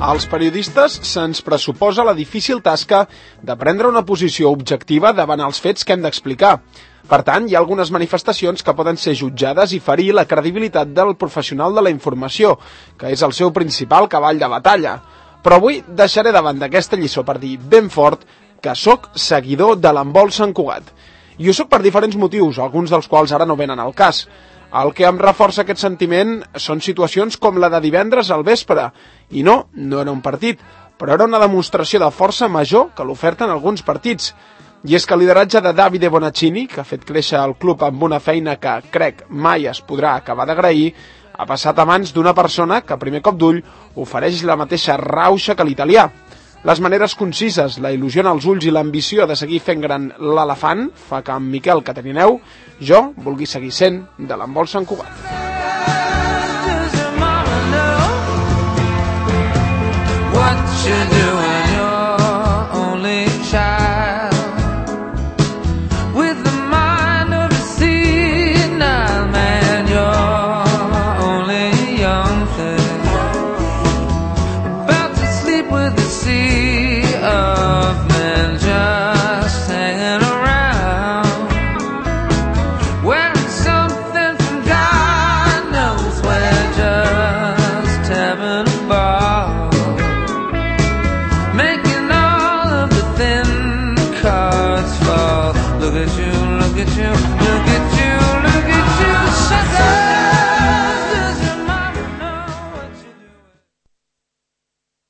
als periodistes se'ns pressuposa la difícil tasca de prendre una posició objectiva davant els fets que hem d'explicar. Per tant, hi ha algunes manifestacions que poden ser jutjades i ferir la credibilitat del professional de la informació, que és el seu principal cavall de batalla. Però avui deixaré davant d'aquesta lliçó per dir ben fort que sóc seguidor de l'handbol Sant Cugat. I ho sóc per diferents motius, alguns dels quals ara no venen al cas. El que em reforça aquest sentiment són situacions com la de divendres al vespre. I no era un partit, però era una demostració de força major que l'oferten alguns partits. I és que el lideratge de Davide Bonaccini, que ha fet créixer el club amb una feina que crec mai es podrà acabar d'agrair, ha passat a mans d'una persona que a primer cop d'ull ofereix la mateixa rauxa que l'italià. Les maneres concises, la il·lusió en els ulls i l'ambició de seguir fent gran l'elefant fa que en Miquel Catarineu jo vulgui seguir sent de l'handbol Sant Cugat. Look at you.